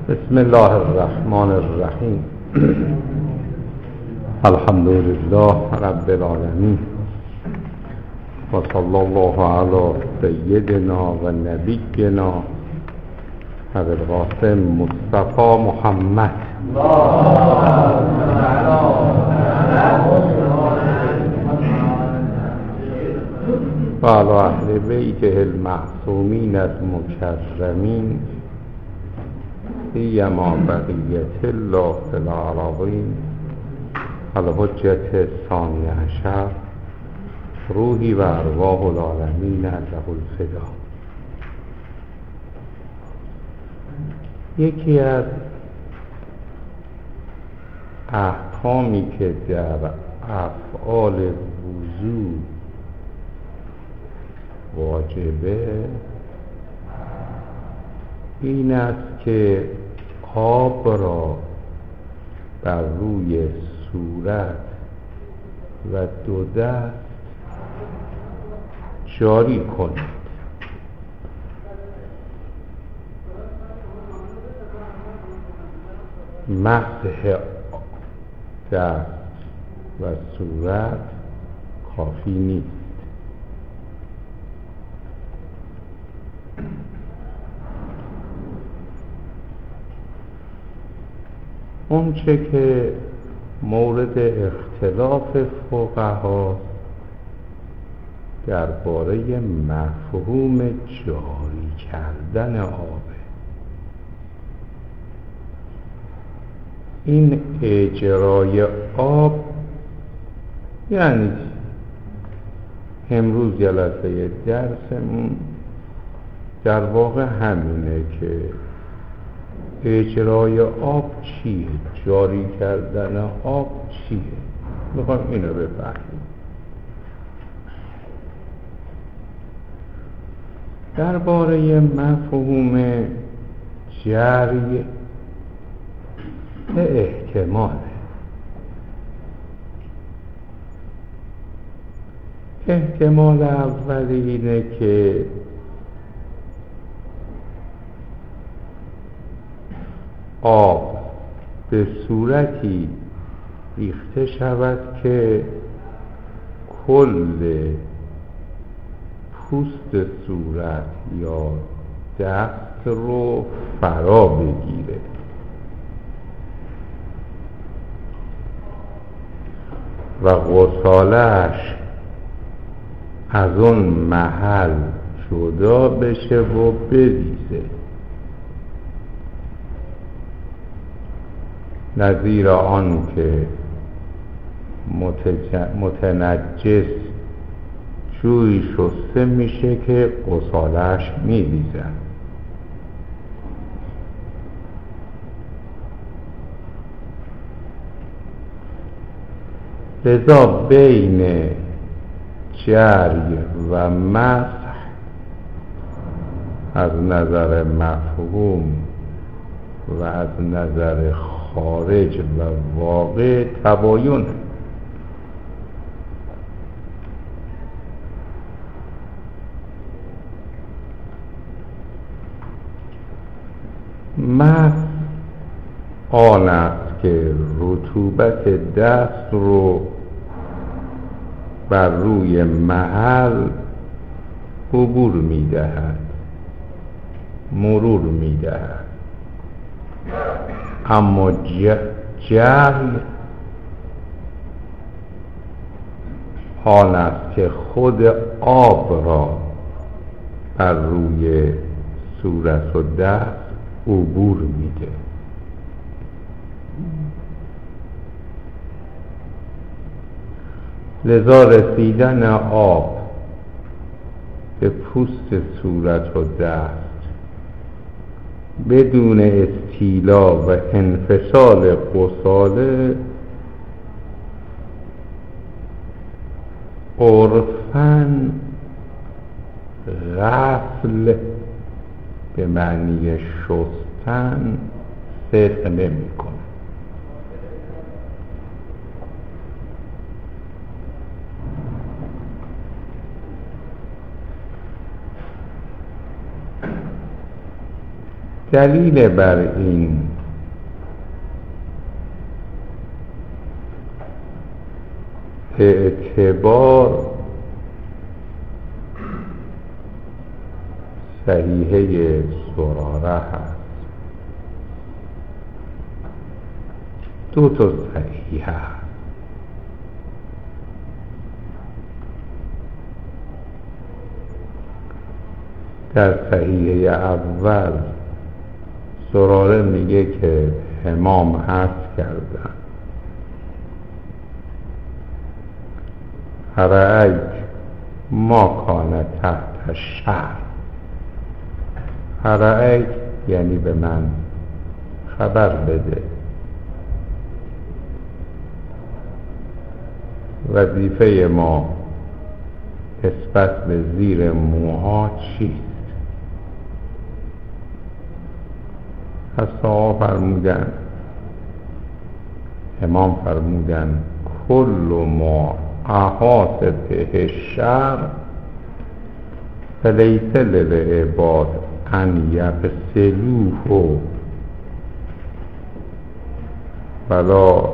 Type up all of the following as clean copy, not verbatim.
بسم الله الرحمن الرحیم. الحمد لله رب العالمین و صلی الله علی سیدنا و نبینا ابی القاسم مصطفی محمد و علی اهل بیته المعصومین المکرمین سیما بقیت الله فی الارضین الحجة ثانی عشر روحی و ارواح العالمین له الفدا. یکی از احکامی که در افعال وضو واجبه این است که آب را بر روی صورت و دو دست جاری کنید. مسح دست و صورت کافی نیست. اون چه که مورد اختلاف فقها درباره مفهوم جاری کردن آبه. این اجرای آب یعنی امروز جلسه درسمون در واقع همینه که اجرای آب چیه؟ جاری کردن آب چیه؟ میخوام اینو بفهمیم. درباره مفهوم جری احتمال اولی اینه که آب به صورتی ریخته شود که کل پوست صورت یا دست رو فرا بگیره و غسالش از اون محل جدا بشه و بریزه، نظیر آن که متنجس جوی شسته میشه که غسالش میریزن. لذا بین جری و مسح از نظر مفهوم و از نظر خارج و واقع تباین. مسح آن است که رطوبت دست رو بر روی محل عبور می‌دهد، مرور می‌دهد. اما جری آن است که خود آب را بر روی صورت و دست عبور میده. لذا رسیدن آب به پوست صورت و دست بدون استیلا و انفصال غساله عرفاً غسل به معنی شستن صدق نمی‌کند. دلیل بر این اعتبار صحیحه زراره هست. دو تا صحیحه هست. در صحیحه اول زراره میگه که امام عرض کردن رأیت ما کان تحت شهر. رأیت یعنی به من خبر بده. وظیفه ما نسبت به زیر موها چیست؟ پس آقا فرمودن، امام فرمودن کل ما احاط به شر فلیس للعباد ان یغسلوه ولا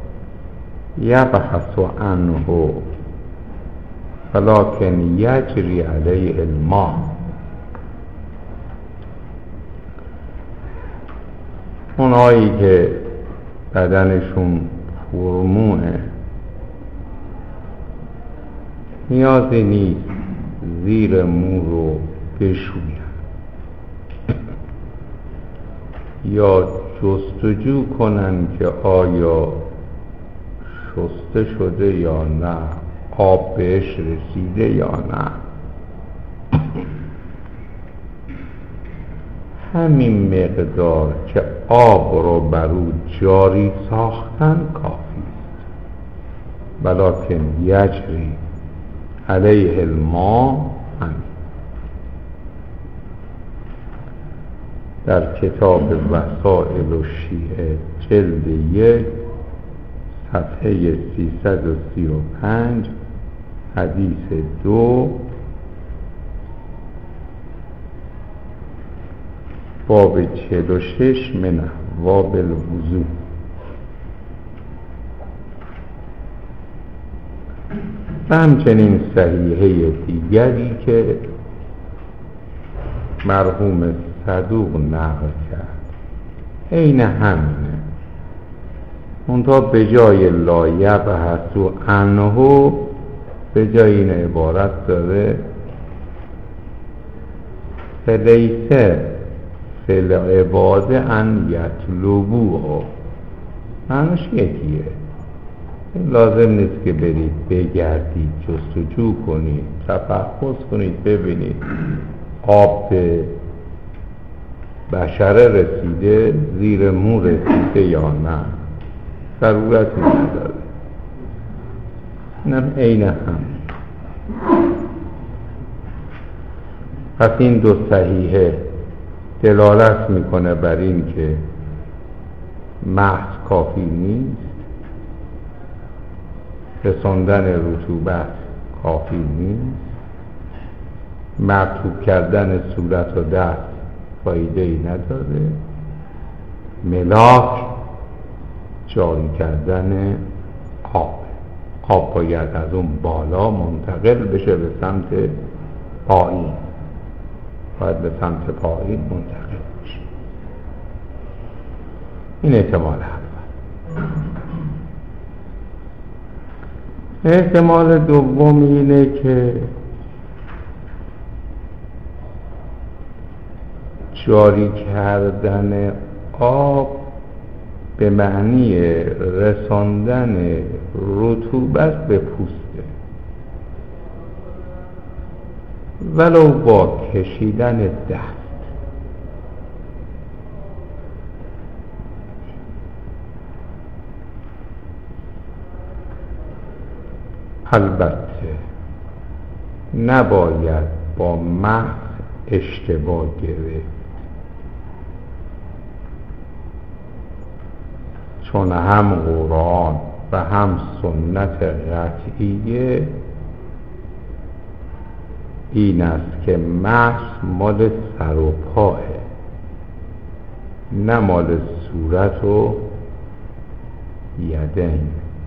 یبحث عنه ولکن یجری علیه الماء. اونایی که بدنشون فرمونه نیازی نیست زیر مو رو بشوین یا جستجو کنن که آیا شسته شده یا نه، آب بهش رسیده یا نه. همین مقدار که آب رو بر او جاری ساختن کافی است. ولکن یجری علیه الماء. در کتاب وسائل الشیعه جلد 1 صفحه 335 حدیث 2 باب 46 من ابواب الوضو. و همچنین صحیحه دیگری که مرحوم صدوق نقل کرد عین همینه، منتها به جای لا یبحث عنه به جای این عبارت داره فلیس فی العباد ان یطلبوه. معنیش یکیه. لازم نیست که برید بگردید، جستجو کنید، تفحص کنید ببینید آب به بشره رسیده، زیر مو رسیده یا نه. ضرورتی نداره. اینم عین هم. پس این دو صحیحه دلالت میکنه بر این که محض کافی نیست، رساندن رطوبت کافی نیست، مرطوب کردن صورت و دست فایده ای نداره، ملاک جاری کردن آب باید از اون بالا منتقل بشه به سمت پایین، باید به سمت پایین منتقل بشه. این احتمال اول. احتمال دوم اینه که جاری کردن آب به معنی رساندن رطوبت به پوسته، ولو با کشیدن دست. البته نباید با محض اشتباه گرفت، چون هم قرآن و هم سنت قطعیه این است که محض مال سر و پاه. نه مال صورت و یدین.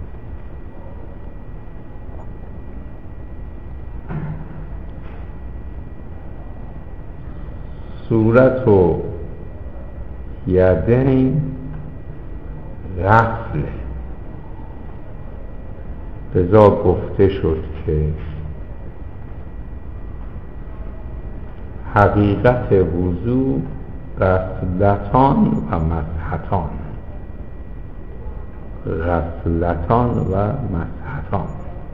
صورت و یدین غفله، لذا گفته شد که حقیقت وضو غسلتان و مسحتان، غسلتان و مسحتان.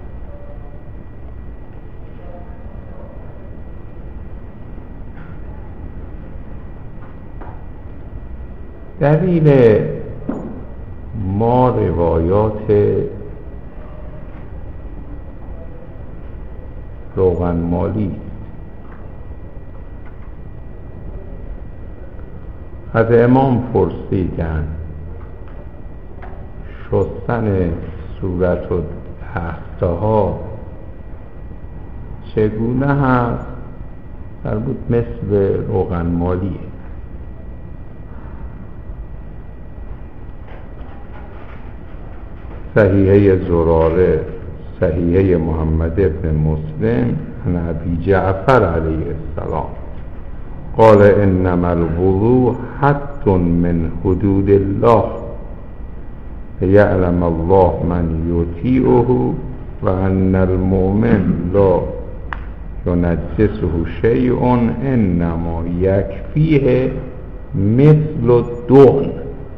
دلیل ما روایات روغنمالی از امام پرسیدند شستن صورت و دستها چگونه هست؟ فرمود مثل روغنمالیه. صحیحه زراره، صحیحه محمد ابن مسلم عن ابی جعفر علیه السلام قال انما الوضوء حد من حدود الله یعلم الله من یطیعه و ان المؤمن لا ینجسه شیء انما یکفیه مثل الدهن.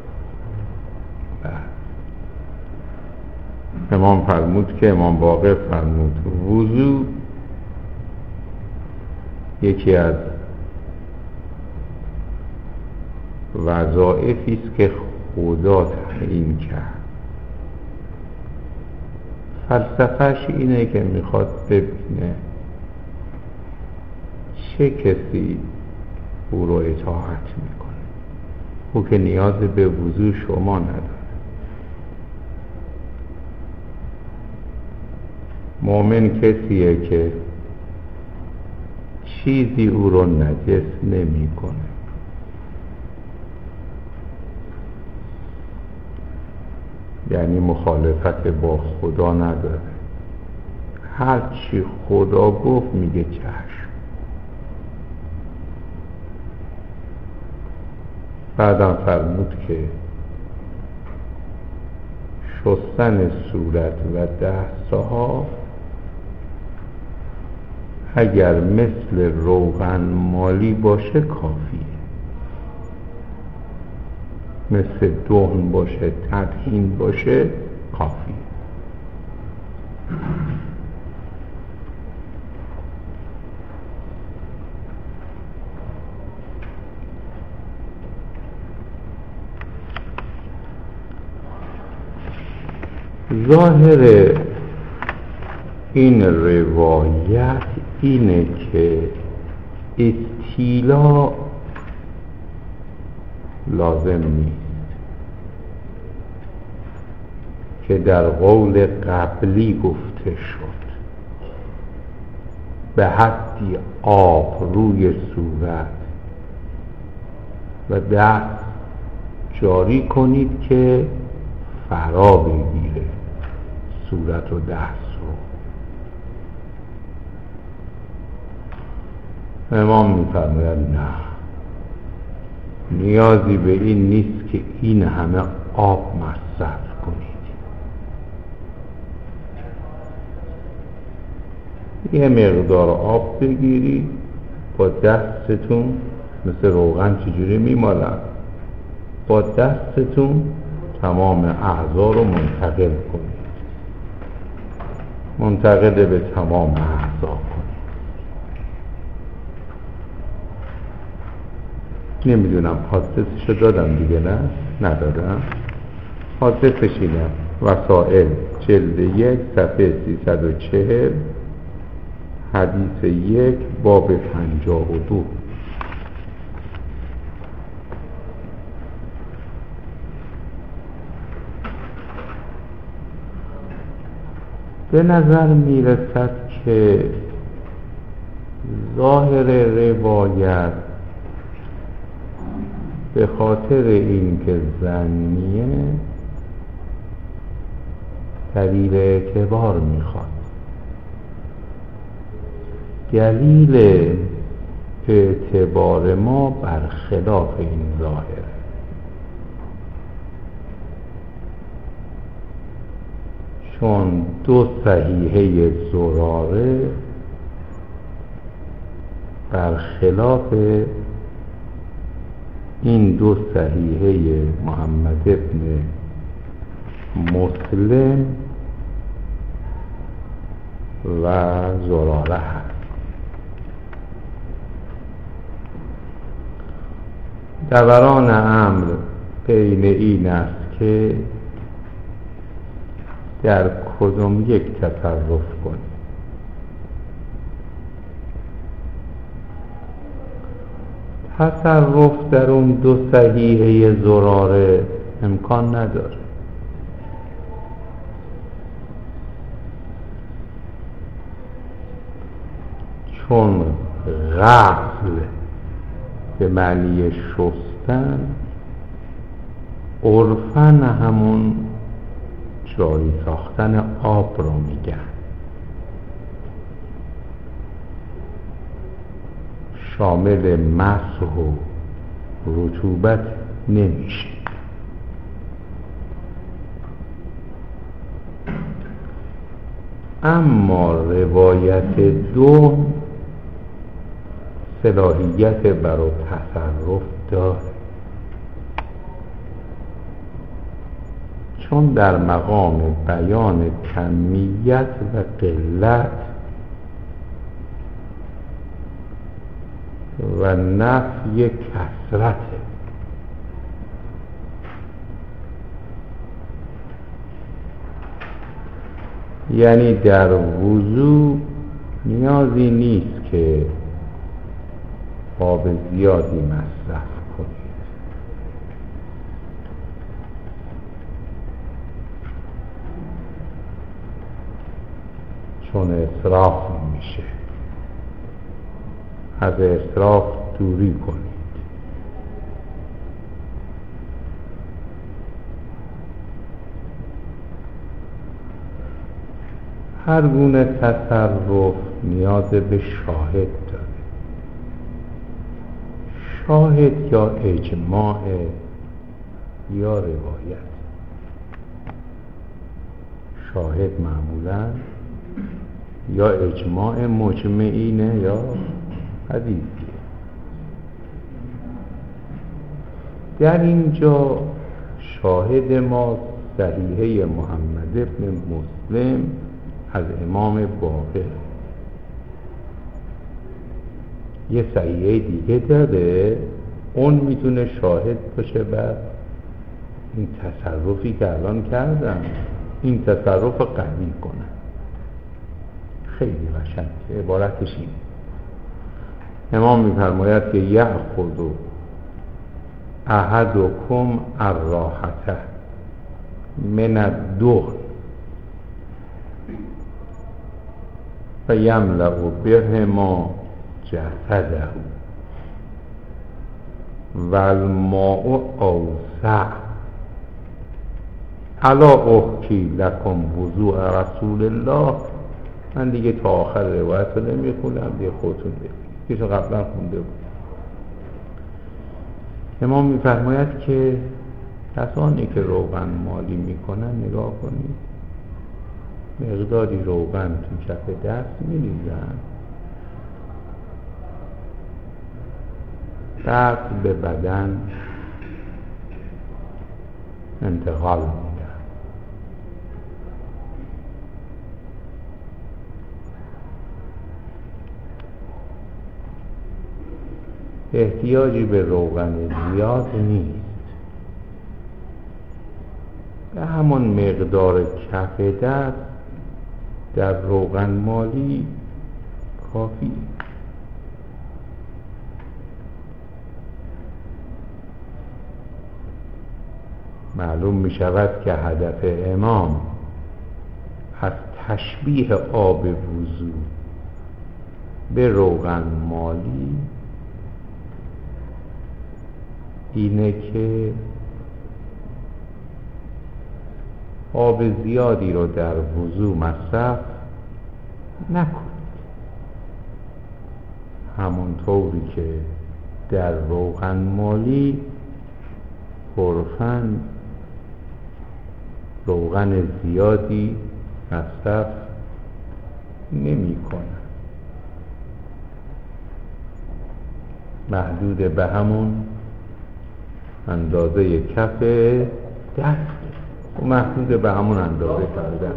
امام فرمود که امام باقر فرمود وضو یکی از وظایفی است که خدا تعیین کرد. فلسفه‌اش اینه که میخواد ببینه چه کسی او رو اطاعت میکنه. او که نیاز به وضو شما نداره. مؤمن کسیه که چیزی او رو نجس نمی کنه. یعنی مخالفت با خدا نداره. هر چی خدا گفت میگه چشم. بعدم فرمود که شستن صورت و دستها اگر مثل روغن مالی باشه کافیه، مثل دهن باشه، تدهین باشه کافیه. ظاهر این روایت اینه که استیلا لازم نیست که در قول قبلی گفته شد به حدی آب روی صورت و دست جاری کنید که فرا بگیره صورت و دست رو. امام می‌فرماید نه، نیازی به این نیست که این همه آب مصرف کنید. یه مقدار آب بگیرید با دستتون، مثل روغن چجوری میمالن، با دستتون تمام اعضا رو منتقل کنید، منتقل به تمام اعضا کنید. نمیدونم حادثش دادم دیگه، نه ندادم. حادثش اینه، وسائل جلد 1 صفحه 340 حدیث 1 باب 52. به نظر میرسد که ظاهر روایت به خاطر اینکه ظنیه دلیل اعتبار میخواد. دلیل اعتبار ما برخلاف این ظاهره. چون دو صحیحه زراره برخلاف این دو صحیحه محمد ابن مسلم و زراره هست. دوران امر بین این است که در کدام یک تصرف کنیم. تصرف در اون دو صحیحه زراره امکان نداره. چون غسل به معنی شستن عرفاً همون جاری ساختن آب رو میگن. شامل مسح و رطوبت نمیشه. اما روایت دوم صلاحیت برای تصرف داره، چون در مقام بیان کمیت و قلت و نفی کثرت. یعنی در وضو نیازی نیست که آب زیادی مصرف کنید، چون اسراف میشه. از اسراف دوری کنید. هر گونه تصرف نیاز به شاهد داره. شاهد یا اجماع یا روایت. شاهد معمولا یا اجماع مجمعینه یا حدیثی. در اینجا شاهد ما صحیحه محمد ابن مسلم از امام باقر. یه صحیحه دیگه داره، اون میتونه شاهد باشه بر این تصرفی که الان کردم، این تصرف قوی کنه. خیلی قشنگه. عبارتش اینه. امام میفرماید که یأخذ احدکم الراحة من الدهن فیملأ بهما جسده و الماء اوسع الا احکی لکم وضوء رسول الله. من دیگه تا آخر روایت رو نمیخونم، دیگه خودتون بخونید. کیشو قبلا خونده بود. امام میفرماید که کسانی که روغن مالی میکنن نگاه کنید، مقداری روغن تو کف دست میریزن، بعد به بدن انتقال میدن. احتیاجی به روغن زیاد نیست، به همون مقدار کف دست در روغن مالی کافی. معلوم می شود که هدف امام از تشبیه آب وضو به روغن مالی اینه که آب زیادی رو در وضو مصرف نکنید، همونطوری که در روغن مالی عرفاً روغن زیادی مصرف نمی کنن، محدود به همون اندازه کف دست و محدود به همون اندازه کف دست.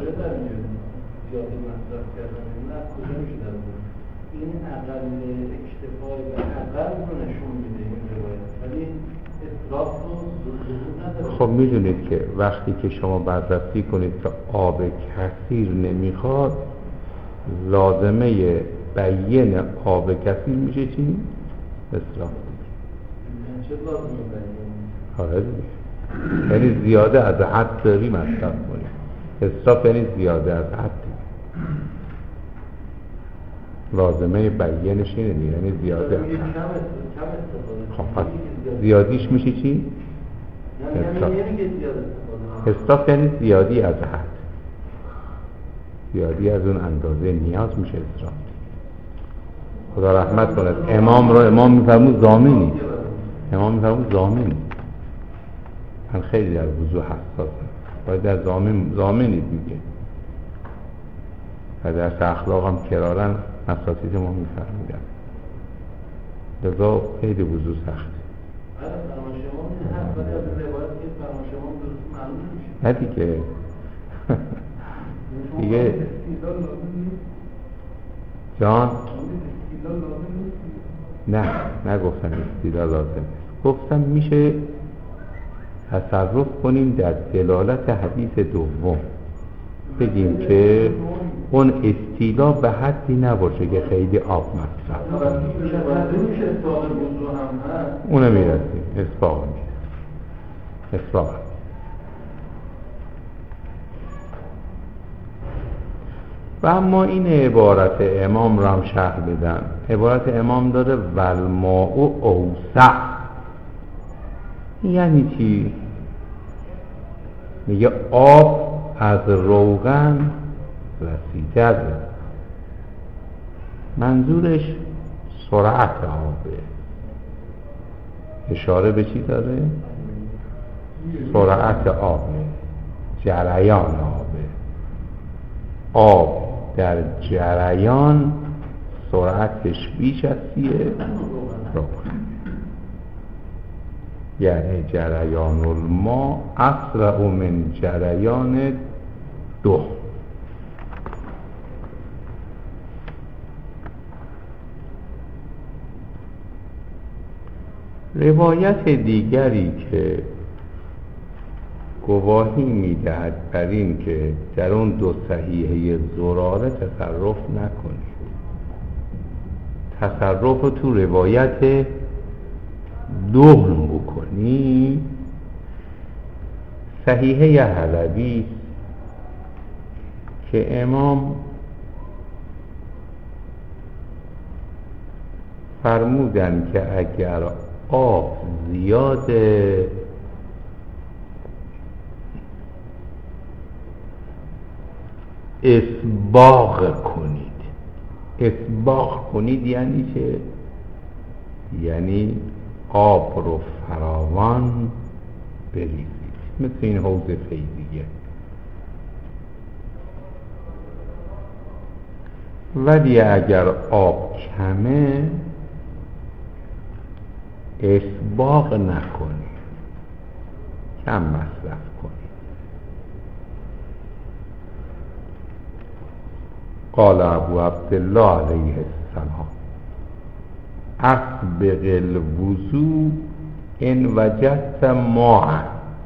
این اقل اکتفای و اقل رو نشون میده این روایت، ولی اطلاق رو نداره. خب میدونید که وقتی که شما بررسی کنید که آب کثیر نمیخواد، لازمه بیان آب کثیر میشه چی؟ اصراف. چه لازمه بیان؟ آره دیگه، یعنی زیاده از حد داری مصرف کنید. اصراف یعنی زیاده از حد دیگه. لازمه بیانش اینه دیگه، یعنی زیاده از حد. خب پس زیادیش میشه چی؟ اصراف. اصراف یعنی زیادی از حد، زیادی از اون اندازه نیاز میشه اصراف. خدا رحمت کند امام میفرمود ضامنی، امام میفرمود ضامنی. من خیلی در وضو حساسم، باید در ضامنی دیگه. و در اخلاق هم کرارن اساتید ما میفرمودن، لذا خیلی وضو سخته. نه دیگه دیگه جان نه نگفتم استدلال لازم نیست، گفتم میشه تصرف کنیم در دلالت حدیث دوم، بگیم که اون استیلا به حدی نباشه که خیلی آب مصرف کنیم. اونو میرسیم اسباق و اما این عبارت امام را هم شرح بدن. عبارت امام داره والماء اوسع، یعنی چی؟ میگه آب از روغن وسیع‌تره، منظورش سرعت آبه. اشاره به چی داره؟ سرعت آبه، جریان آبه. آب در جریان سرعتش بیش از چیه؟ روغن. یعنی جریان الماء اسرع من جریان دو. روایت دیگری که گواهی میدهد بر این که در اون دو صحیحه زراره تصرف نکنید، تصرف تو روایت دهن بکنی، صحیحه حلبی که امام فرمودن که اگر آب زیاده اسباغ کنید. اسباغ کنید یعنی چه؟ یعنی آب رو فراوان بریزید، مثل این حوض فیضیه. ولی اگر آب کمه اسباغ نکنید، کم مصرف کنید. قال ابو عبدالله علیه السلام اسبغ الوضوء ان وجدت ماء.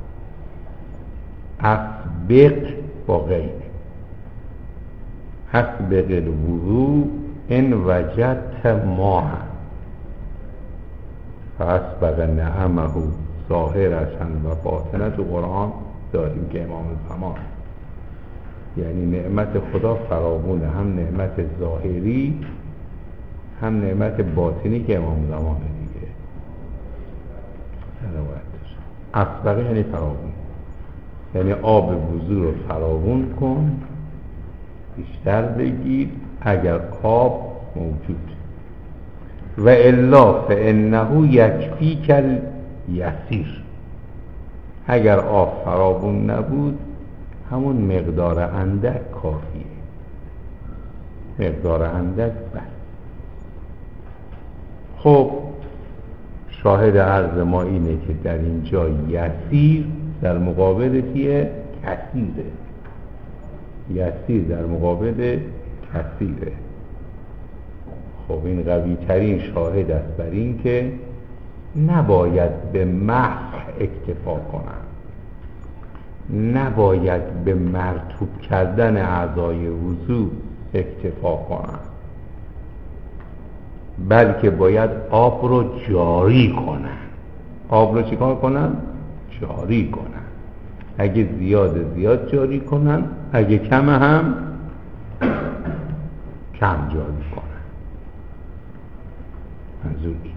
اسبغ با غیر، اسبغ الوضوء ان وجدت ماء فاسبغ نعمه ظاهرة و باطنه. تو قرآن داریم که امام زمان، یعنی نعمت خدا فراوونه، هم نعمت ظاهری هم نعمت باطنی که امام زمانه دیگه. اسبقه یعنی فراوون، یعنی آب وضو رو فراوون کن، بیشتر بگیر اگر آب موجود، و الا فانه یکفیک الیسیر، اگر آب فراوون نبود همون مقدار اندک کافیه، مقدار اندک بس. خب شاهد عرض ما اینه که در اینجا یسیر در مقابل کیه؟ کثیره. یسیر در مقابل کثیره. خب این قوی ترین شاهد است بر این که نباید به مسح اکتفا کنن، نباید به مرطوب کردن اعضای وضو اکتفا کنن، بلکه باید آب رو جاری کنن. آب رو چیکار کنن؟ جاری کنن. اگه زیاد جاری کنن، اگه کم هم کم جاری کنن. منظور این.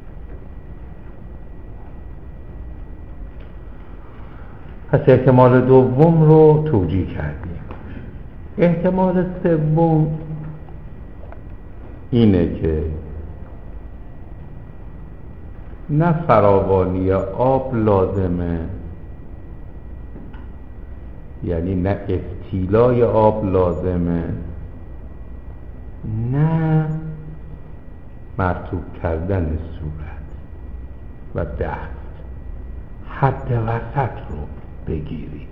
پس احتمال دوم رو توجیه کردیم. احتمال سوم اینه که نه فراوانی آب لازمه، یعنی نه استیلای آب لازمه، نه مرطوب کردن صورت و دست. حد وسط رو بگیرید.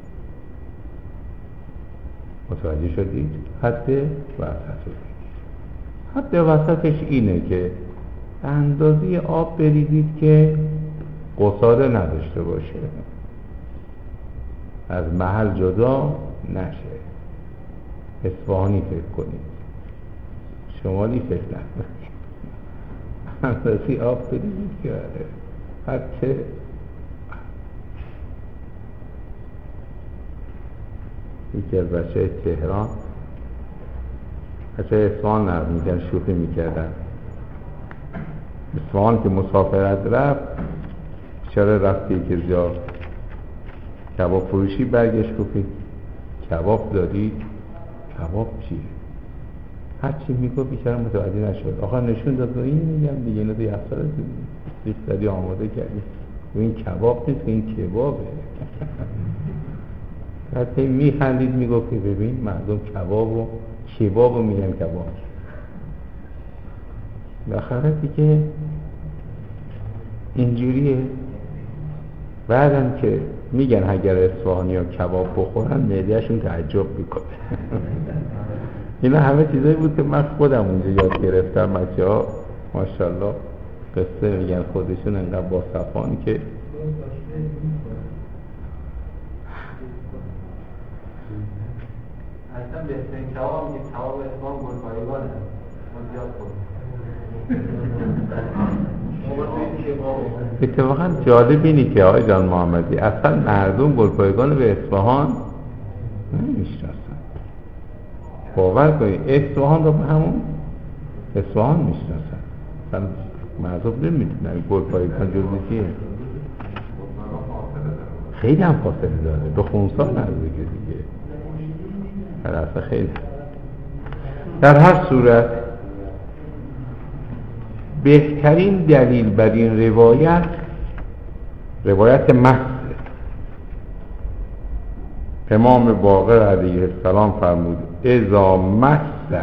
متوجه شدید؟ حد وسط رو بگیرید. حد وسطش اینه که اندازه آب بریزید که قصاره نداشته باشه، از محل جدا نشه. اصفهانی فکر کنید، شمالی فکر نکنید. اندازه آب بریزید که حتی یکی از بچه تهران، بچه اصفهان نرد میگن، شوخی میکردن. اصفهان که مسافرت رفت، بیچاره رفتی که جا کباب فروشی برگشت گفت کباب دارید؟ کباب چیه؟ هرچی میگو بیچاره متوجه نشد. آخر نشون داد این میگم دیگه اینو دیگه اصلا ریخ دادی آماده کردی، این کباب نیست، این کبابه. حتی میخندید میگفت که ببین مردم کباب رو میگن کباب. بالاخره دیگه اینجوریه. بعدم که میگن اگر اصفهانی ها کباب بخورن معده‌شون تعجب میکنه. اینا همه چیزایی بود که من خودم اونجا یاد گرفتم. بچه ها ماشاءالله قصه میگن خودشون انقدر با صفان که اصلا بهترین کباب که کباب اصفهان گلپایگانه. من زیاد خورم. اتفاقا جالب اینی که آقای جان محمدی اصلا مردم گلپایگان به اصفهان نمیشناسن. باور کنید اصفهان رو به همون اصفهان میشناسن، اصلا مردم نمیدونن گلپایگان جزئی چیه. خیلی هم فاصله داره، به خونسا نزدیکه دیگه. اصلا خیلی. در هر صورت بهترین دلیل بر این روایت محض امام باقر علیه السلام فرمود اذا مس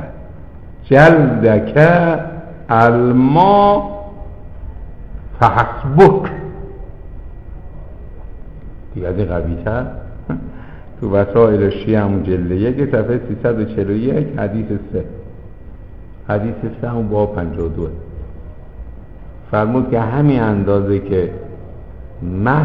جلدک الماء فحسبک. دیگه از این قوی تر تو وسائل شیعه همون جلد 1 صفحه 341 حدیث 3 همون باب 52 فرمود که همین اندازه که مس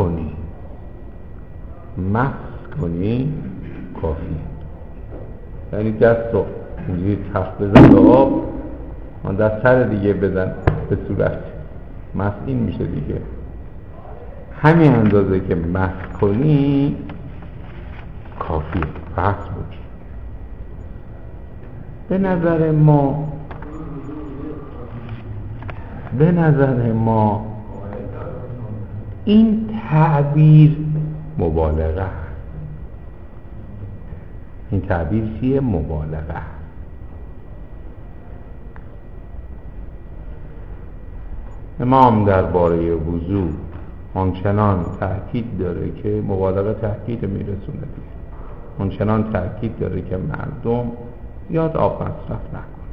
کنی کافیه. یعنی دست رو اینجوری تخت بزن به آب، من دست سر دیگه بزن به صورت، مس این میشه دیگه. همین اندازه که مس کنی کافیه. بحث بود. به نظر ما این تعبیر مبالغه است. این تعبیر چیه؟ مبالغه است. امام درباره وضو آنچنان تأکید داره که مبالغه تأکید میرسونه دیگه. آنچنان تأکید داره که مردم یاد آب مصرف نکنن.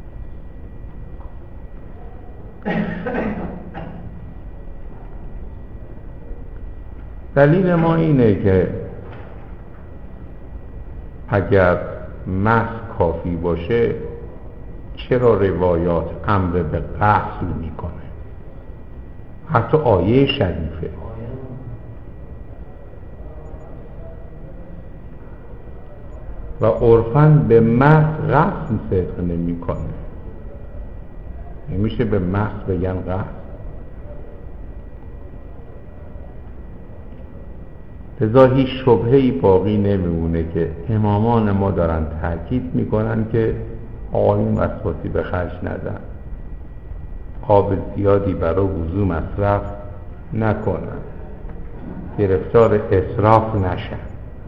دلیل ما اینه که اگر مس کافی باشه چرا روایات امر به غسل میکنه؟ حتی آیه شریفه و عرفاً به مس غسل صدق نمیکنه. نمیشه به مس بگن غسل. لذا هیچ شبهه‌ای باقی نمیمونه که امامان ما دارن تاکید میکنن که آقایون وسواسی به خرج ندن، آب زیادی برای وضو مصرف نکنن، گرفتار اسراف نشن.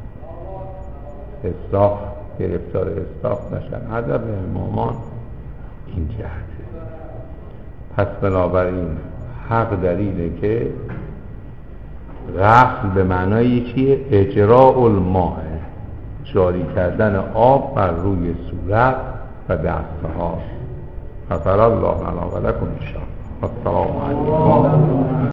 گرفتار اسراف نشن. هدف امامان این جهته. پس بنابراین حق در اینه که غسل به معنای چیه؟ اجراء الماء، جاری کردن آب بر روی صورت و دستها. غفر الله لنا و لکم ان شاء الله. السلام علیکم.